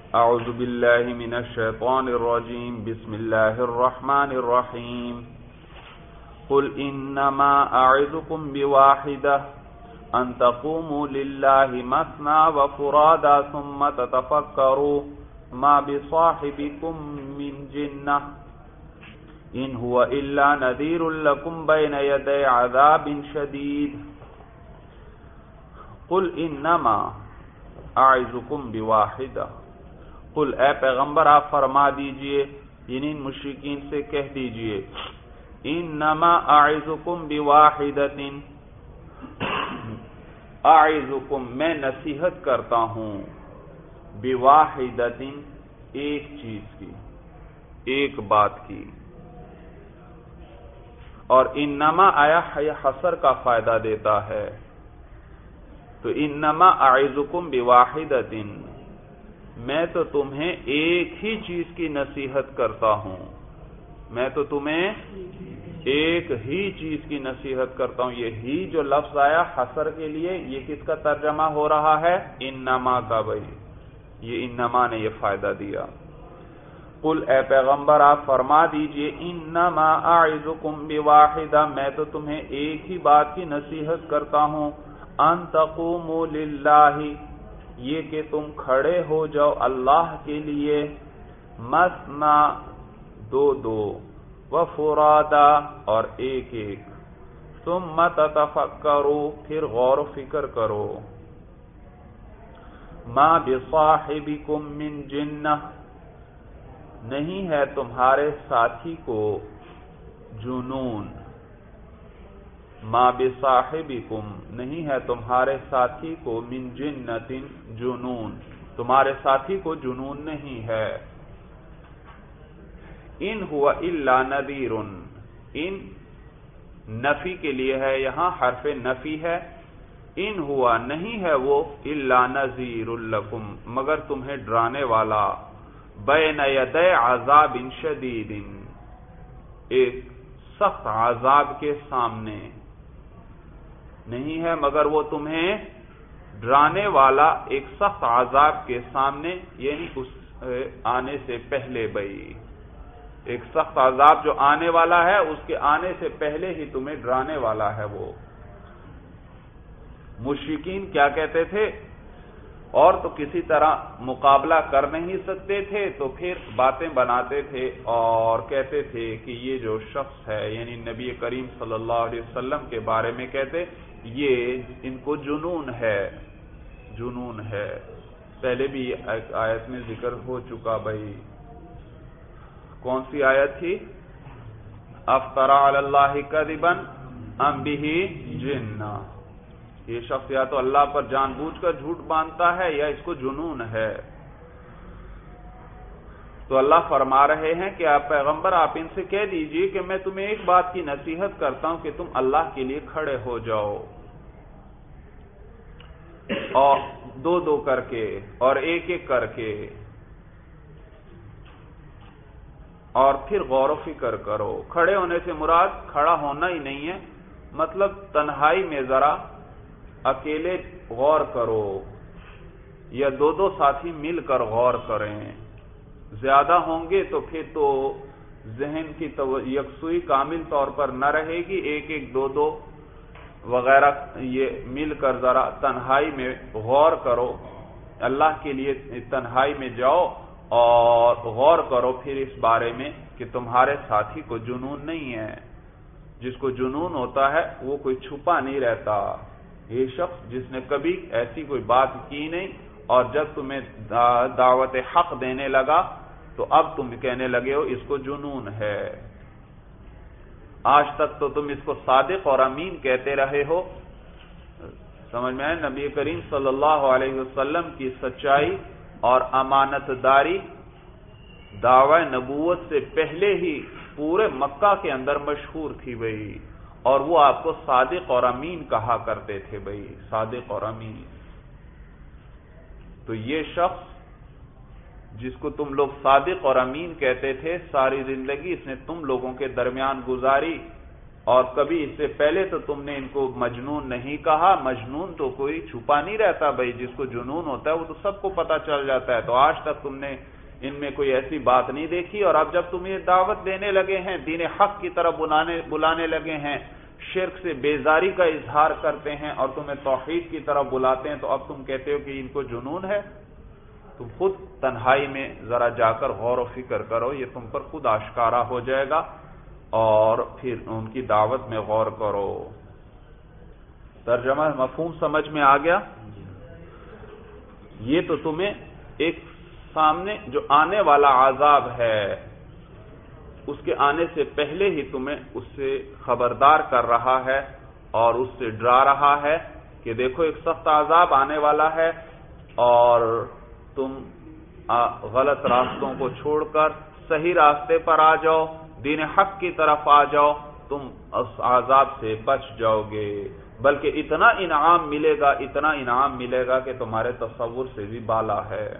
اعوذ باللہ من الشیطان الرجیم بسم اللہ الرحمن الرحیم قل انما اعظکم بواحدہ ان تقوموا للہ مثنى وفرادا ثم تتفکروا ما بصاحبکم من جنہ ان هو الا نذیر لکم بین یدی عذاب شدید قل انما اعظکم بواحدہ، قل اے پیغمبر آپ فرما دیجئے، یعنی مشرکین سے کہہ دیجئے، انما اعظکم بواحدۃ، اعظکم میں نصیحت کرتا ہوں، بواحدۃ ایک چیز کی، ایک بات کی، اور انما آیا حصر کا فائدہ دیتا ہے، تو انما اعظکم بواحدۃ میں تو تمہیں ایک ہی چیز کی نصیحت کرتا ہوں، میں تو تمہیں ایک ہی چیز کی نصیحت کرتا ہوں۔ یہ ہی جو لفظ آیا حصر کے لیے، یہ کس کا ترجمہ ہو رہا ہے؟ انما کا۔ بھائی یہ انما نے یہ فائدہ دیا۔ قل اے پیغمبر آپ فرما دیجئے، انما اعظکم بواحدہ میں تو تمہیں ایک ہی بات کی نصیحت کرتا ہوں، ان تقوموا للہ یہ کہ تم کھڑے ہو جاؤ اللہ کے لیے، مثنی دو دو، وفرادا اور ایک ایک، ثم تتفکروا پھر غور و فکر کرو، ما بصاحبکم من جنہ نہیں ہے تمہارے ساتھی کو جنون، ما بصاحبکم نہیں ہے تمہارے ساتھی کو من جنۃ جنون، تمہارے ساتھی کو جنون نہیں ہے، ان ہوا الا نذیر، ان نفی کے لیے ہے، یہاں حرف نفی ہے، ان ہوا نہیں ہے وہ الا نذیر لکم مگر تمہیں ڈرانے والا، بین یدی عذاب شدید ایک سخت عذاب کے سامنے، نہیں ہے مگر وہ تمہیں ڈرانے والا ایک سخت عذاب کے سامنے، یعنی اس آنے سے پہلے۔ بھائی ایک سخت عذاب جو آنے والا ہے اس کے آنے سے پہلے ہی تمہیں ڈرانے والا ہے وہ۔ مشرکین کیا کہتے تھے؟ اور تو کسی طرح مقابلہ کر نہیں سکتے تھے تو پھر باتیں بناتے تھے اور کہتے تھے کہ یہ جو شخص ہے، یعنی نبی کریم صلی اللہ علیہ وسلم کے بارے میں کہتے یہ ان کو جنون ہے، جنون ہے۔ پہلے بھی ایک آیت میں ذکر ہو چکا۔ بھائی کون سی آیت تھی؟ افطرى علی اللہ کذبا ام بہ جنہ، یہ شخص یا تو اللہ پر جان بوجھ کر جھوٹ باندھتا ہے یا اس کو جنون ہے۔ تو اللہ فرما رہے ہیں کہ آپ پیغمبر آپ ان سے کہہ دیجئے کہ میں تمہیں ایک بات کی نصیحت کرتا ہوں کہ تم اللہ کے لیے کھڑے ہو جاؤ، اور دو دو کر کے اور ایک ایک کر کے، اور پھر غور و فکر کرو۔ کھڑے ہونے سے مراد کھڑا ہونا ہی نہیں ہے، مطلب تنہائی میں ذرا اکیلے غور کرو یا دو دو ساتھی مل کر غور کریں، زیادہ ہوں گے تو پھر تو ذہن کی یکسوئی کامل طور پر نہ رہے گی، ایک ایک دو دو وغیرہ یہ مل کر ذرا تنہائی میں غور کرو، اللہ کے لیے تنہائی میں جاؤ اور غور کرو پھر اس بارے میں کہ تمہارے ساتھی کو جنون نہیں ہے۔ جس کو جنون ہوتا ہے وہ کوئی چھپا نہیں رہتا، یہ شخص جس نے کبھی ایسی کوئی بات کی نہیں اور جب تمہیں دعوت حق دینے لگا تو اب تم کہنے لگے ہو اس کو جنون ہے۔ آج تک تو تم اس کو صادق اور امین کہتے رہے ہو۔ سمجھ میں آئے؟ نبی کریم صلی اللہ علیہ وسلم کی سچائی اور امانت داری دعوی نبوت سے پہلے ہی پورے مکہ کے اندر مشہور تھی بھائی، اور وہ آپ کو صادق اور امین کہا کرتے تھے بھائی، صادق اور امین۔ تو یہ شخص جس کو تم لوگ صادق اور امین کہتے تھے، ساری زندگی اس نے تم لوگوں کے درمیان گزاری اور کبھی اس سے پہلے تو تم نے ان کو مجنون نہیں کہا. مجنون تو کوئی چھپا نہیں رہتا بھائی، جس کو جنون ہوتا ہے وہ تو سب کو پتا چل جاتا ہے. تو آج تک تم نے ان میں کوئی ایسی بات نہیں دیکھی، اور اب جب تم یہ دعوت دینے لگے ہیں، دین حق کی طرف بلانے لگے ہیں، شرک سے بیزاری کا اظہار کرتے ہیں اور تمہیں توحید کی طرف بلاتے ہیں، تو اب تم کہتے ہو کہ ان کو جنون ہے. تم خود تنہائی میں ذرا جا کر غور و فکر کرو، یہ تم پر خود آشکارا ہو جائے گا، اور پھر ان کی دعوت میں غور کرو. ترجمہ مفہوم سمجھ میں آ گیا؟ یہ تو تمہیں ایک سامنے جو آنے والا عذاب ہے اس کے آنے سے پہلے ہی تمہیں اس سے خبردار کر رہا ہے اور اس سے ڈرا رہا ہے کہ دیکھو ایک سخت عذاب آنے والا ہے، اور تم غلط راستوں کو چھوڑ کر صحیح راستے پر آ جاؤ، دین حق کی طرف آ جاؤ، تم اس عذاب سے بچ جاؤ گے. بلکہ اتنا انعام ملے گا کہ تمہارے تصور سے بھی بالا ہے.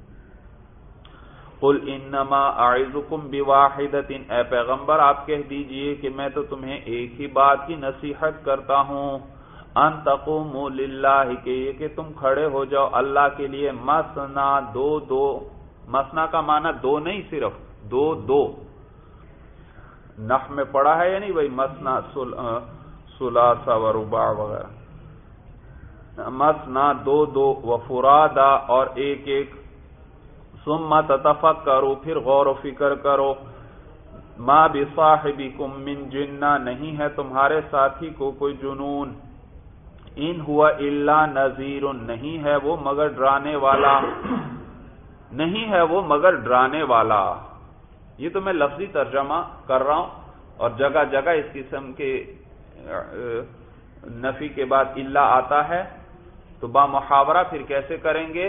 قل انما اعظکم بواحدۃ، اے پیغمبر آپ کہہ دیجئے کہ میں تو تمہیں ایک ہی بات کی نصیحت کرتا ہوں، ان تقوموا للہ، کہ یہ کہ تم کھڑے ہو جاؤ اللہ کے لیے، مثنا دو. مثنا کا معنی دو نہیں، صرف دو. نحو میں پڑھا ہے یا نہیں بھائی؟ مثنا ثلاث و رباع وغیرہ. مثنا دو وفرادا، اور ایک. ثم تتفکروا، پھر غور و فکر کرو. ما بصاحبکم من جنہ، نہیں ہے تمہارے ساتھی کو کوئی جنون. ان ہوا الا نذیر، نہیں ہے وہ مگر ڈرانے والا. نہیں ہے وہ مگر ڈرانے والا. یہ تو میں لفظی ترجمہ کر رہا ہوں، اور جگہ جگہ اس قسم کے نفی کے بعد الا آتا ہے، تو با محاورہ پھر کیسے کریں گے؟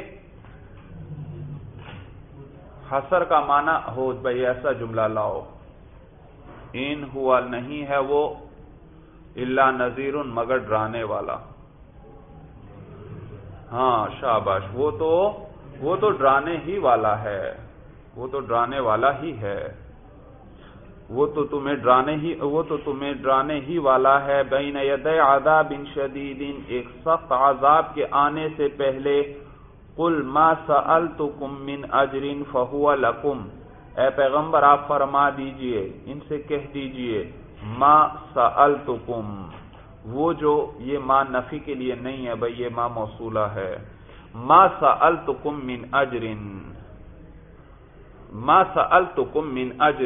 حصر کا معنی ہو بھائی ایسا جملہ لاؤ، ان ہوا نہیں ہے وہ الا نذیر مگر ڈرانے والا. ہاں شاباش، وہ تو ڈرانے ہی والا ہے، وہ تو ڈرانے والا ہی ہے، وہ تو تمہیں ڈرانے ہی والا ہے. بین یدی عذاب شدید، ایک سخت عذاب کے آنے سے پہلے. قل ما سألتکم من اجر فہو لکم، اے پیغمبر آپ فرما دیجئے، ان سے کہہ دیجئے، ما سألتکم، وہ جو یہ ما نفی کے لیے نہیں ہے بھئی، یہ ما موصولہ ہے. ما سألتکم من اجر، ما سألتکم من اجر،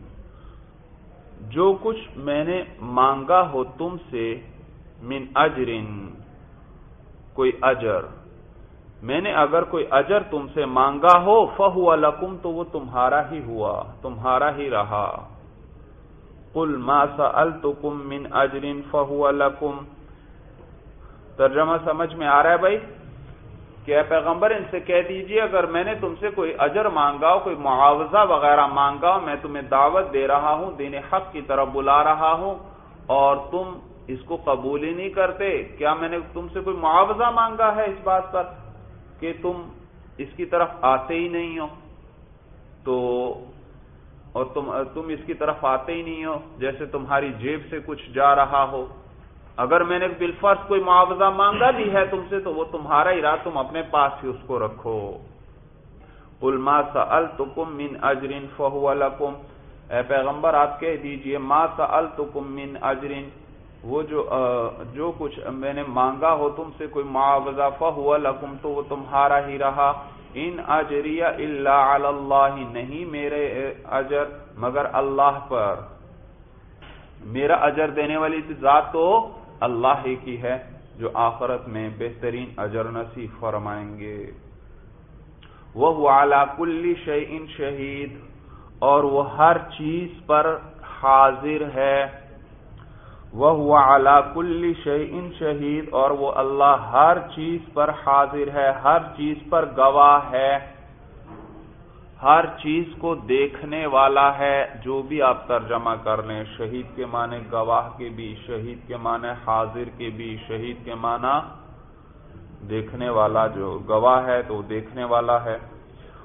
جو کچھ میں نے مانگا ہو تم سے، من اجر، کوئی اجر، میں نے اگر کوئی اجر تم سے مانگا ہو، فہو لکم، تو وہ تمہارا ہی ہوا، تمہارا ہی رہا. قل ما سألتکم من اجر فہو لکم. ترجمہ سمجھ میں آ رہا ہے بھائی؟ کہ اے پیغمبر ان سے کہہ دیجئے اگر میں نے تم سے کوئی اجر مانگا ہو، کوئی معاوضہ وغیرہ مانگا ہو، میں تمہیں دعوت دے رہا ہوں، دین حق کی طرف بلا رہا ہوں، اور تم اس کو قبول ہی نہیں کرتے، کیا میں نے تم سے کوئی معاوضہ مانگا ہے اس بات پر کہ تم اس کی طرف آتے ہی نہیں ہو؟ تو اور تم اس کی طرف آتے ہی نہیں ہو جیسے تمہاری جیب سے کچھ جا رہا ہو. اگر میں نے بالفرض کوئی معاوضہ مانگا بھی ہے تم سے تو وہ تمہارا ہی رہا، تم اپنے پاس ہی اس کو رکھو. قل ما سألتکم من اجر فہو لکم، اے پیغمبر آپ کہہ دیجئے ما سألتکم من اجر، وہ جو کچھ میں نے مانگا ہو تم سے کوئی معاوضہ، فہو لکم، تو وہ تمہارا ہی رہا. ان اجریہ الا علی اللہ، نہیں میرے اجر مگر اللہ پر، میرا اجر دینے والی ذات تو اللہ ہی کی ہے جو آخرت میں بہترین اجر نصیب فرمائیں گے. وَهُوَ عَلَى كُلِّ شَيْءٍ شَهِيدٌ، اور وہ ہر چیز پر حاضر ہے. وَهُوَ عَلَى كُلِّ شَيْءٍ شَهِيدٌ، اور وہ اللہ ہر چیز پر حاضر ہے، ہر چیز پر گواہ ہے، ہر چیز کو دیکھنے والا ہے. جو بھی آپ ترجمہ کر لیں، شہید کے معنی گواہ کے بھی، شہید کے معنی حاضر کے بھی، شہید کے معنی دیکھنے والا، جو گواہ ہے تو دیکھنے والا ہے.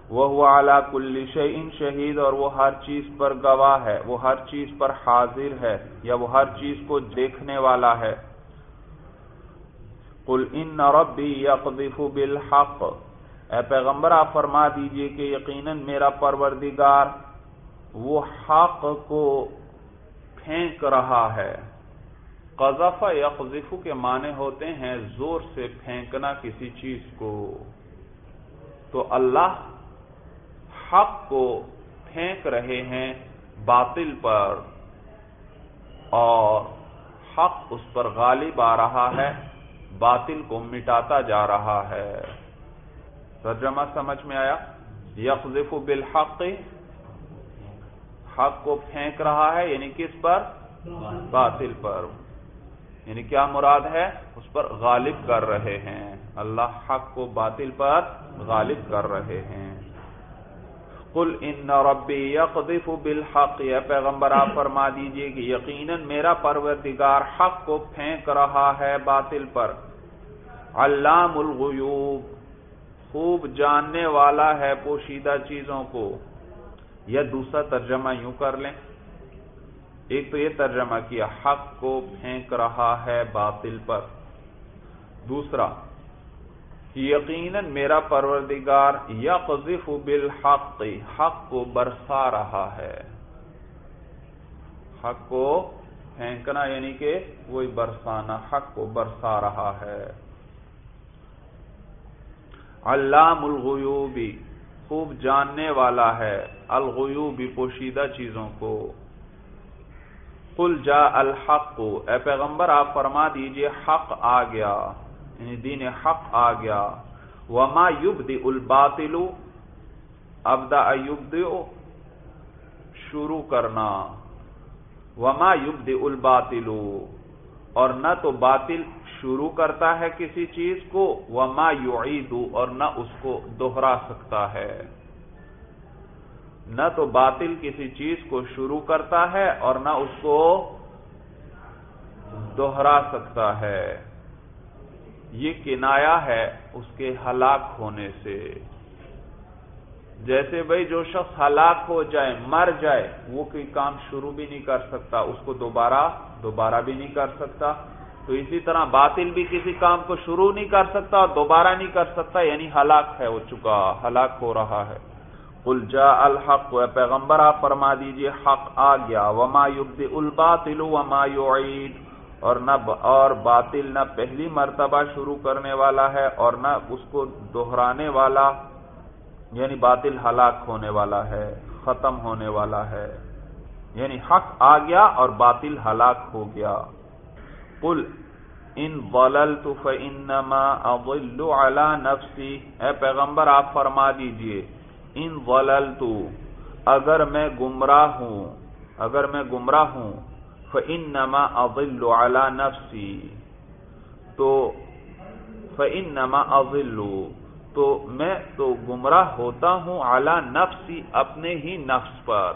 وَهُوَ عَلَى كُلِّ شَيْءٍ شَهِيدٌ، اور وہ ہر چیز پر گواہ ہے، وہ ہر چیز پر حاضر ہے یا وہ ہر چیز کو دیکھنے والا ہے۔ قُلْ إِنَّ رَبِّي يَقْذِفُ بِالْحَقِّ، اے پیغمبر آپ فرما دیجئے کہ یقیناً میرا پروردگار وہ حق کو پھینک رہا ہے۔ قذف یقذف کے معنی ہوتے ہیں زور سے پھینکنا کسی چیز کو، تو اللہ حق کو پھینک رہے ہیں باطل پر اور حق اس پر غالب آ رہا ہے، باطل کو مٹاتا جا رہا ہے۔ ترجمہ سمجھ میں آیا؟ یقذف بالحق، حق کو پھینک رہا ہے، یعنی کس پر؟ باطل پر۔ یعنی کیا مراد ہے؟ اس پر غالب کر رہے ہیں، اللہ حق کو باطل پر غالب کر رہے ہیں۔ قل ان ربی یقذف بالحق، یا پیغمبر آپ فرما دیجئے کہ یقیناً میرا پروردگار حق کو پھینک رہا ہے باطل پر۔ علام الغیوب، خوب جاننے والا ہے پوشیدہ چیزوں کو۔ یا دوسرا ترجمہ یوں کر لیں، ایک تو یہ ترجمہ کیا حق کو پھینک رہا ہے باطل پر، دوسرا یقیناً میرا پروردگار یقذف بالحق، حق کو برسا رہا ہے۔ حق کو پھینکنا یعنی کہ وہی برسانا، حق کو برسا رہا ہے۔ علام الغیوب، خوب جاننے والا ہے، الغیوب پوشیدہ چیزوں کو۔ قل جاء الحق، اے پیغمبر آپ فرما دیجئے حق آ گیا، یعنی دین حق آ گیا۔ وما یبدئ الباطل، ابدأ یبدئ شروع کرنا، وما یبدئ الباطل، اور نہ تو باطل شروع کرتا ہے کسی چیز کو، وما یعید، اور نہ اس کو دوہرا سکتا ہے۔ نہ تو باطل کسی چیز کو شروع کرتا ہے اور نہ اس کو دوہرا سکتا ہے۔ یہ کنایا ہے اس کے ہلاک ہونے سے۔ جیسے بھئی جو شخص ہلاک ہو جائے، مر جائے، وہ کوئی کام شروع بھی نہیں کر سکتا، اس کو دوبارہ بھی نہیں کر سکتا، تو اسی طرح باطل بھی کسی کام کو شروع نہیں کر سکتا اور دوبارہ نہیں کر سکتا، یعنی ہلاک ہے ہو چکا، ہلاک ہو رہا ہے۔ قل جاء الحق، اے پیغمبر آپ فرما دیجئے حق آ گیا۔ وما یبدئ الباطل وما یعید، اور باطل نہ پہلی مرتبہ شروع کرنے والا ہے اور نہ اس کو دہرانے والا، یعنی باطل ہلاک ہونے والا ہے، ختم ہونے والا ہے، یعنی حق آ گیا اور باطل ہلاک ہو گیا۔ قل ان ضللت فانما اضل علی نفسی، اے پیغمبر آپ فرما دیجئے ان ضللت، اگر میں گمراہ ہوں فانما اضل علی نفسی، تو فانما اضل، تو میں تو گمراہ ہوتا ہوں علی نفسی، اپنے ہی نفس پر،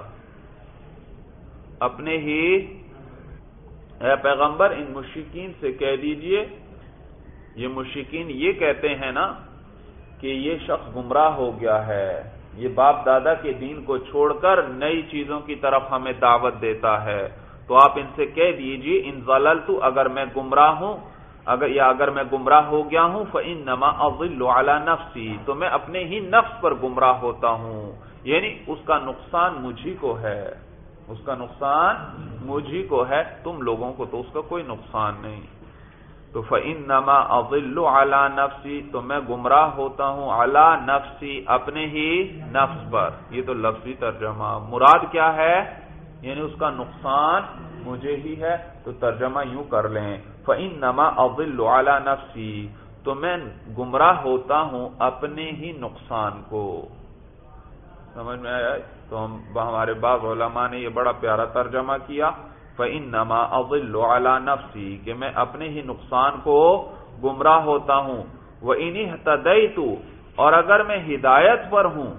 اپنے ہی۔ اے پیغمبر ان مشرکین سے کہہ دیجئے، یہ مشرکین یہ کہتے ہیں نا کہ یہ شخص گمراہ ہو گیا ہے، یہ باپ دادا کے دین کو چھوڑ کر نئی چیزوں کی طرف ہمیں دعوت دیتا ہے، تو آپ ان سے کہہ دیجئے ان ضللت، اگر میں گمراہ ہوں، اگر میں گمراہ ہو گیا ہوں، فانما اضل علی نفسی، تو میں اپنے ہی نفس پر گمراہ ہوتا ہوں، یعنی اس کا نقصان مجھی کو ہے، اس کا نقصان مجھی کو ہے، تم لوگوں کو تو اس کا کوئی نقصان نہیں۔ تو فانما اضل علی نفسی، تو میں گمراہ ہوتا ہوں علی نفسی، اپنے ہی نفس پر۔ یہ تو لفظی ترجمہ، مراد کیا ہے؟ یعنی اس کا نقصان مجھے ہی ہے، تو ترجمہ یوں کر لیں فانما اضل علی نفسی، تو میں گمراہ ہوتا ہوں اپنے ہی نقصان کو۔ سمجھ میں آیا؟ تو ہمارے بعض علماء نے یہ بڑا پیارا ترجمہ کیا فانما اضل علی نفسی، کہ میں اپنے ہی نقصان کو گمراہ ہوتا ہوں۔ وان اهتدیت، اور اگر میں ہدایت پر ہوں،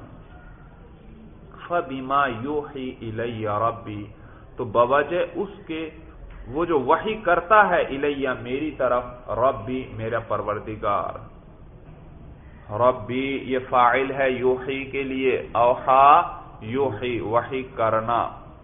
فبما یوحی الی ربی، تو بوجہ اس کے وہ جو وحی کرتا ہے الیہ میری طرف، ربی میرا پروردگار۔ ربی یہ فاعل ہے یوحی کے لیے، اوحا یوحی وحی کرنا،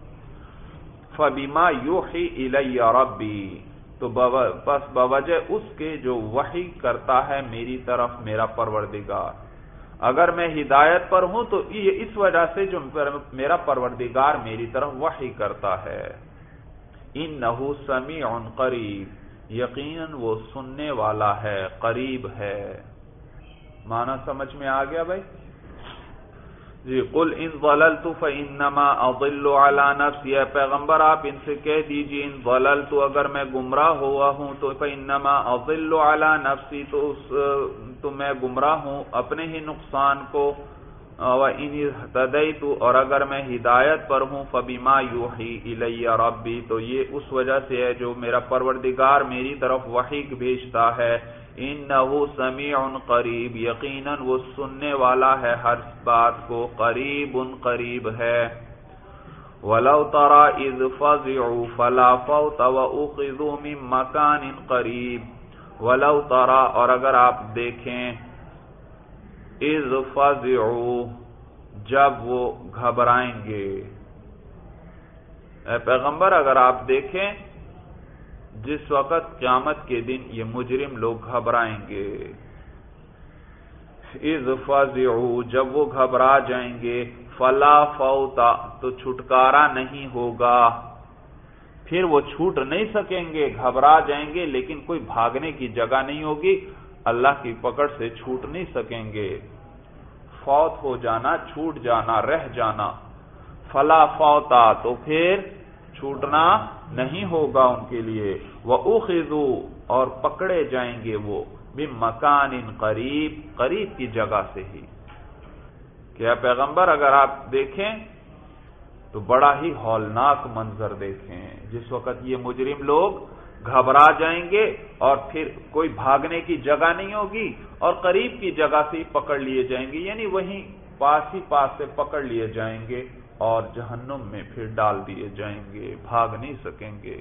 فبما یوحی الی ربی تو بس بوجہ اس کے جو وحی کرتا ہے میری طرف میرا پروردگار. اگر میں ہدایت پر ہوں تو یہ اس وجہ سے جو میرا پروردگار میری طرف وحی کرتا ہے. انہ سمیع قریب یقیناً وہ سننے والا ہے، قریب ہے. معنی سمجھ میں آ گیا بھائی جی. قل ان ضللت فانما اضل على نفسی، اے پیغمبر آپ ان سے کہہ دیجئے ان ضللت اگر میں گمراہ ہوا ہوں تو فانما اضل على نفسی تو میں گمراہ ہوں اپنے ہی نقصان کو، وان اهتدیت اور اگر میں ہدایت پر ہوں فبما یوحی الی ربی تو یہ اس وجہ سے ہے جو میرا پروردگار میری طرف وحی بھیجتا ہے. انہ سمیع قریب یقیناً وہ سننے والا ہے ہر بات کو، قریب قریب ہے. ولو تری اذ فزعوا فلا فوت واخذوا من مکان قریب. ولو تری اور اگر آپ دیکھیں، اذ فزعوا جب وہ گھبرائیں گے. اے پیغمبر اگر آپ دیکھیں جس وقت قیامت کے دن یہ مجرم لوگ گھبرائیں گے. اذ فزعوا جب وہ گھبرا جائیں گے، فلا فوت تو چھٹکارا نہیں ہوگا، پھر وہ چھوٹ نہیں سکیں گے. گھبرا جائیں گے لیکن کوئی بھاگنے کی جگہ نہیں ہوگی، اللہ کی پکڑ سے چھوٹ نہیں سکیں گے. فوت ہو جانا، چھوٹ جانا، رہ جانا. فلا فوتا تو پھر چھوٹنا نہیں ہوگا ان کے لیے. وَأُخِذُوا اور پکڑے جائیں گے وہ بِمَكَانٍ قریب قریب کی جگہ سے ہی. کیا پیغمبر اگر آپ دیکھیں تو بڑا ہی ہولناک منظر دیکھیں جس وقت یہ مجرم لوگ گھبرا جائیں گے اور پھر کوئی بھاگنے کی جگہ نہیں ہوگی اور قریب کی جگہ سے ہی پکڑ لیے جائیں گے، یعنی وہیں پاس ہی پاس سے پکڑ لیے جائیں گے اور جہنم میں پھر ڈال دیے جائیں گے، بھاگ نہیں سکیں گے.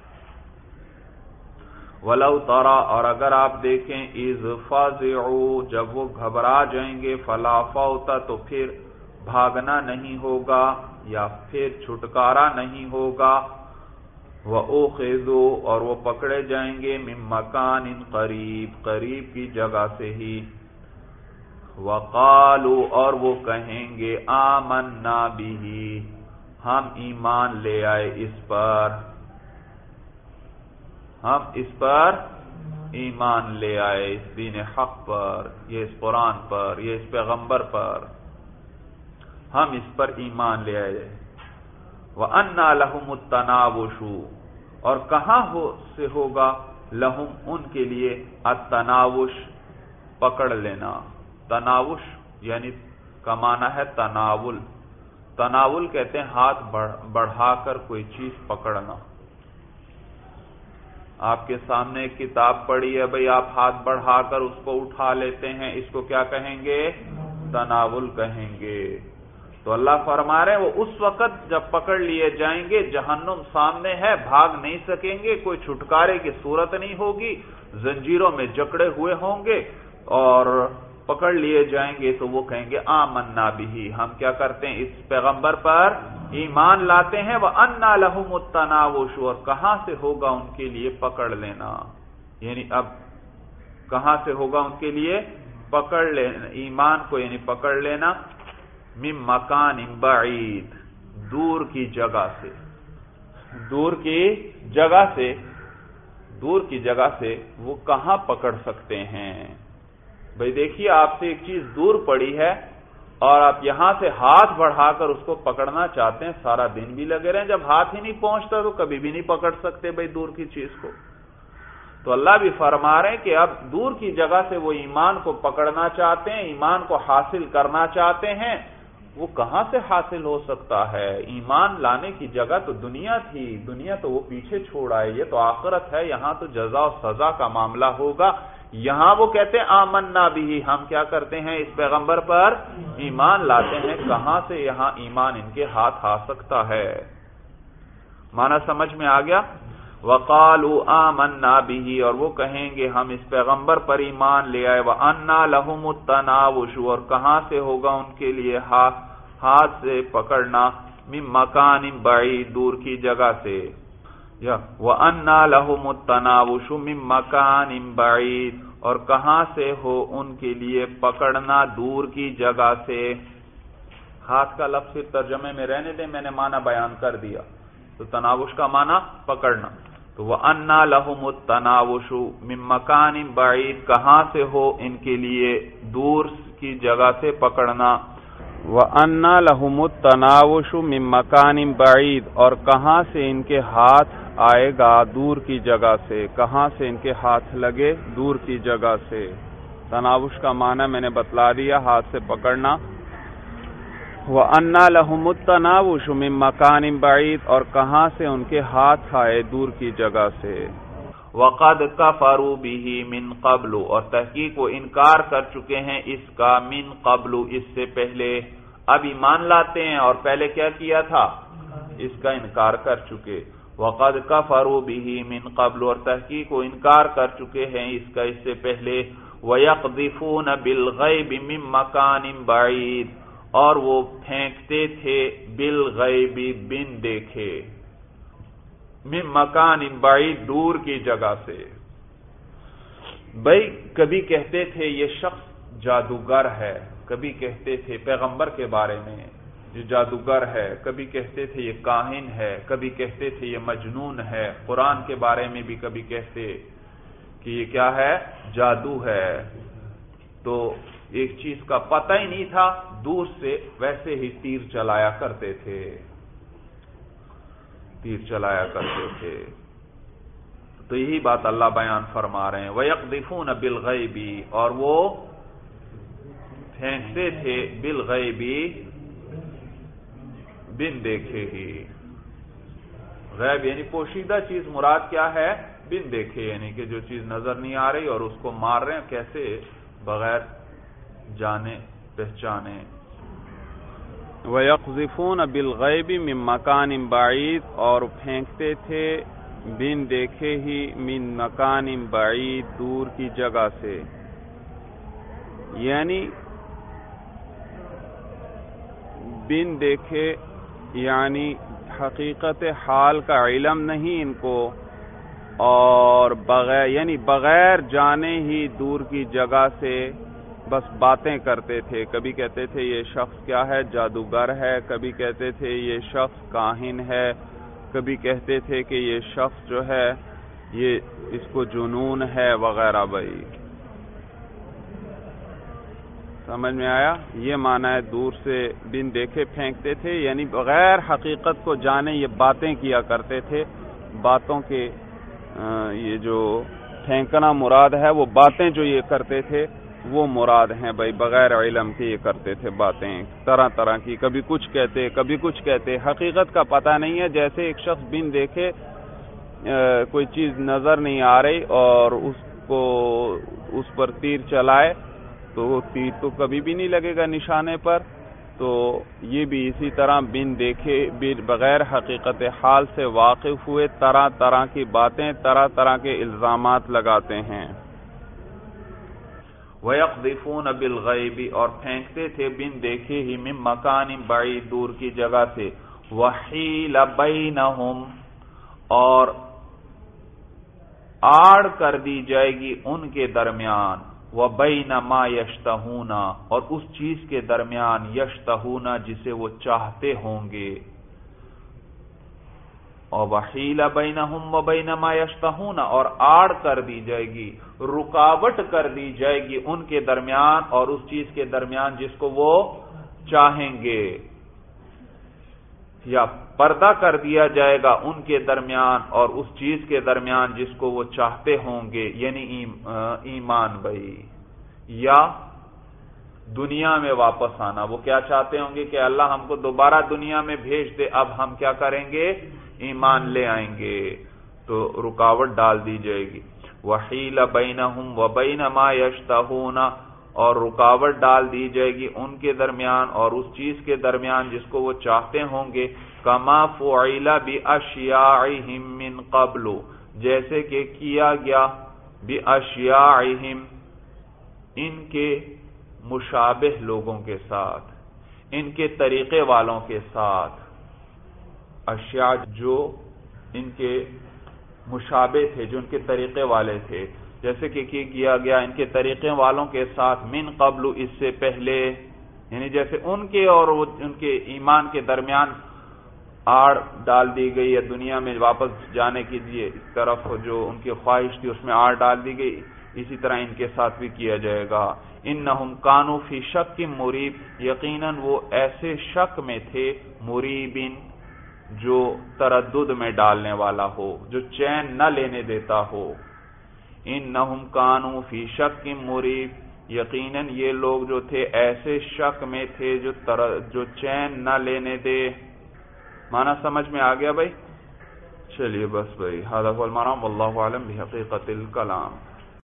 وَلَوْ تَرَى اور اگر آپ دیکھیں اِذْ فَزِعُوا جب وہ گھبرا جائیں گے، فَلَا فَوْتَ تو پھر بھاگنا نہیں ہوگا یا پھر چھٹکارا نہیں ہوگا. وَأُخِذُوا اور وہ پکڑے جائیں گے مِن مَّكَانٍ قریب قریب کی جگہ سے ہی. وَقَالُوا اور وہ کہیں گے آمَنَّا بِهِ ہم ایمان لے آئے اس پر، ہم اس پر ایمان لے آئے، اس دین حق پر، یہ اس قرآن پر، یہ اس پیغمبر پر ہم اس پر ایمان لے آئے. وَأَنَّا لَهُمُ التَّنَاوُشُ اور کہاں سے ہوگا لہم ان کے لیے التناوش پکڑ لینا. تناوش یعنی کا معنی ہے تناول. تناول کہتے ہیں ہاتھ بڑھا کر کوئی چیز پکڑنا. آپ کے سامنے ایک کتاب پڑی ہے بھئی آپ ہاتھ بڑھا کر اس کو اٹھا لیتے ہیں، اس کو کیا کہیں گے؟ تناول کہیں گے. تو اللہ فرما رہے ہیں وہ اس وقت جب پکڑ لیے جائیں گے، جہنم سامنے ہے، بھاگ نہیں سکیں گے، کوئی چھٹکارے کی صورت نہیں ہوگی، زنجیروں میں جکڑے ہوئے ہوں گے اور پکڑ لیے جائیں گے تو وہ کہیں گے آمنا بھی ہم کیا کرتے ہیں اس پیغمبر پر ایمان لاتے ہیں. وَأَنَّا لَهُمُ التَّنَاوُشُ اور کہاں سے ہوگا ان کے لیے پکڑ لینا، یعنی اب کہاں سے ہوگا ان کے لیے پکڑ لینا ایمان کو، یعنی پکڑ لینا من مکان بعید دور کی جگہ سے، دور کی جگہ سے، دور کی جگہ سے وہ کہاں پکڑ سکتے ہیں. بھئی دیکھیے آپ سے ایک چیز دور پڑی ہے اور آپ یہاں سے ہاتھ بڑھا کر اس کو پکڑنا چاہتے ہیں، سارا دن بھی لگے رہے، جب ہاتھ ہی نہیں پہنچتا تو کبھی بھی نہیں پکڑ سکتے بھئی دور کی چیز کو. تو اللہ بھی فرما رہے ہیں کہ اب دور کی جگہ سے وہ ایمان کو پکڑنا چاہتے ہیں، ایمان کو حاصل کرنا چاہتے ہیں، وہ کہاں سے حاصل ہو سکتا ہے؟ ایمان لانے کی جگہ تو دنیا تھی، دنیا تو وہ پیچھے چھوڑ آئے، یہ تو آخرت ہے، یہاں تو جزا و سزا کا معاملہ ہوگا. یہاں وہ کہتے ہیں آمنا بھی ہم کیا کرتے ہیں اس پیغمبر پر ایمان لاتے ہیں، کہاں سے یہاں ایمان ان کے ہاتھ آ سکتا ہے. معنی سمجھ میں آ گیا. وقالوا آمنا به، اور وہ کہیں گے ہم اس پیغمبر پر ایمان لے آئے، وَأَنَّا لَهُمُ التَّنَاوُشُ، اور کہاں سے ہوگا ان کے لیے ہاتھ سے پکڑنا، من مکان بعید، دور کی جگہ سے، یا وَأَنَّا لَهُمُ التَّنَاوُشُ من مکان بعید، اور کہاں سے ہو ان کے لیے پکڑنا دور کی جگہ سے۔ ہاتھ کا لفظ ترجمے میں رہنے دیں، میں نے معنی بیان کر دیا۔ تو تناوش کا معنی پکڑنا، تو وَأَنَّا لَهُمُ التَّنَاوُشُ مِن مَّكَانٍ بَعِيدٍ، کہاں سے ہو ان کے لیے دور کی جگہ سے پکڑنا۔ وَأَنَّا لَهُمُ التَّنَاوُشُ مِن مَّكَانٍ بَعِيدٍ، اور کہاں سے ان کے ہاتھ آئے گا دور کی جگہ سے، کہاں سے ان کے ہاتھ لگے دور کی جگہ سے۔ تناوش کا معنی میں نے بتلا دیا، ہاتھ سے پکڑنا۔ وَأَنَّا لَهُمُ التَّنَاوُشُ مِن مَّكَانٍ بَعِيدٍ، اور کہاں سے ان کے ہاتھ آئے دور کی جگہ سے۔ وَقَدْ كَفَرُوا بِهِ مِن قَبْلُ، اور تحقیق وہ انکار کر چکے ہیں اس کا، من قبل، اس سے پہلے۔ اب ایمان لاتے ہیں اور پہلے کیا کیا تھا؟ اس کا انکار کر چکے۔ وَقَدْ كَفَرُوا بِهِ مِن قَبْلُ، اور تحقیق وہ انکار کر چکے ہیں اس کا اس سے پہلے۔ وَيَقْذِفُونَ بِالْغَيْبِ مِن مَّكَانٍ بَعِيدٍ، اور وہ پھینکتے تھے بالغیب، بن دیکھے، من مکان بعید، دور کی جگہ سے۔ بھائی کبھی کہتے تھے یہ شخص جادوگر ہے، کبھی کہتے تھے پیغمبر کے بارے میں یہ جادوگر ہے، کبھی کہتے تھے یہ کاہن ہے، کبھی کہتے تھے یہ مجنون ہے، قرآن کے بارے میں بھی کبھی کہتے کہ یہ کیا ہے؟ جادو ہے۔ تو ایک چیز کا پتہ ہی نہیں تھا، دور سے ویسے ہی تیر چلایا کرتے تھے، تیر چلایا کرتے تھے۔ تو یہی بات اللہ بیان فرما رہے ہیں، وَيَقْذِفُونَ بِالْغَيْبِ، اور وہ پھینکتے تھے بالغیب، بن دیکھے ہی۔ غیب یعنی پوشیدہ چیز، مراد کیا ہے؟ بن دیکھے، یعنی کہ جو چیز نظر نہیں آ رہی اور اس کو مار رہے ہیں، کیسے؟ بغیر جانے پہچانے۔ وَيَقْذِفُونَ بِالْغَيْبِ مِن مَّكَانٍ بَعِيدٍ، اور پھینکتے تھے بن دیکھے ہی، من مکان بعید، دور کی جگہ سے۔ یعنی بن دیکھے یعنی حقیقت حال کا علم نہیں ان کو، اور بغیر یعنی بغیر جانے ہی دور کی جگہ سے بس باتیں کرتے تھے۔ کبھی کہتے تھے یہ شخص کیا ہے؟ جادوگر ہے، کبھی کہتے تھے یہ شخص کاہن ہے، کبھی کہتے تھے کہ یہ شخص جو ہے یہ اس کو جنون ہے وغیرہ۔ بھائی سمجھ میں آیا؟ یہ معنی ہے دور سے بن دیکھے پھینکتے تھے، یعنی بغیر حقیقت کو جانے یہ باتیں کیا کرتے تھے۔ باتوں کے یہ جو پھینکنا مراد ہے، وہ باتیں جو یہ کرتے تھے وہ مراد ہیں بھائی، بغیر علم کے یہ کرتے تھے باتیں طرح طرح کی، کبھی کچھ کہتے کبھی کچھ کہتے، حقیقت کا پتہ نہیں ہے۔ جیسے ایک شخص بن دیکھے کوئی چیز نظر نہیں آ رہی اور اس پر تیر چلائے تو وہ تیر تو کبھی بھی نہیں لگے گا نشانے پر۔ تو یہ بھی اسی طرح بن دیکھے، بغیر حقیقت حال سے واقف ہوئے طرح طرح کی باتیں، طرح طرح کے الزامات لگاتے ہیں۔ وَيَقْذِفُونَ بِالْغَيْبِ، اور پھینکتے تھے بن دیکھے ہی، من مکان بعید، دور کی جگہ سے۔ وَحِيلَ بَيْنَهُمْ، اور آڑ کر دی جائے گی ان کے درمیان، وَبَيْنَ مَا يَشْتَهُونَ، اور اس چیز کے درمیان، یشتہون جسے وہ چاہتے ہوں گے، اور وَحِيلَ بَيْنَهُمْ وَبَيْنَ مَا يَشْتَهُونَ، اور آڑ کر دی جائے گی، رکاوٹ کر دی جائے گی ان کے درمیان اور اس چیز کے درمیان جس کو وہ چاہیں گے، یا پردہ کر دیا جائے گا ان کے درمیان اور اس چیز کے درمیان جس کو وہ چاہتے ہوں گے، یعنی ایمان بھائی، یا دنیا میں واپس آنا۔ وہ کیا چاہتے ہوں گے کہ اللہ ہم کو دوبارہ دنیا میں بھیج دے، اب ہم کیا کریں گے؟ ایمان لے آئیں گے۔ تو رکاوٹ ڈال دی جائے گی۔ وَحِيلَ بَيْنَهُمْ وَبَيْنَ مَا يَشْتَهُونَ، اور رکاوٹ ڈال دی جائے گی ان کے درمیان اور اس چیز کے درمیان جس کو وہ چاہتے ہوں گے، کما فعل باشیاعہم من قبل، جیسے کہ کیا گیا باشیاعہم ان کے مشابہ لوگوں کے ساتھ، ان کے طریقے والوں کے ساتھ، اشیاء جو ان کے مشابہ تھے، جو ان کے طریقے والے تھے، جیسے کہ کیا گیا ان کے طریقے والوں کے ساتھ من قبل، اس سے پہلے، یعنی جیسے ان کے اور ان کے ایمان کے درمیان آڑ ڈال دی گئی یا دنیا میں واپس جانے کی طرف جو ان کی خواہش تھی اس میں آڑ ڈال دی گئی، اسی طرح ان کے ساتھ بھی کیا جائے گا۔ انہم کانوا فی شک مریب، یقیناً وہ ایسے شک میں تھے، مریبن جو تردد میں ڈالنے والا ہو، جو چین نہ لینے دیتا ہو۔ انہم کانوا فی شک مریب، یقیناً یہ لوگ جو تھے ایسے شک میں تھے جو چین نہ لینے دے۔ معنی سمجھ میں آ گیا بھائی؟ چلیے بس بھائی، ھذا هو المعنی واللہ اعلم بحقیقت الکلام۔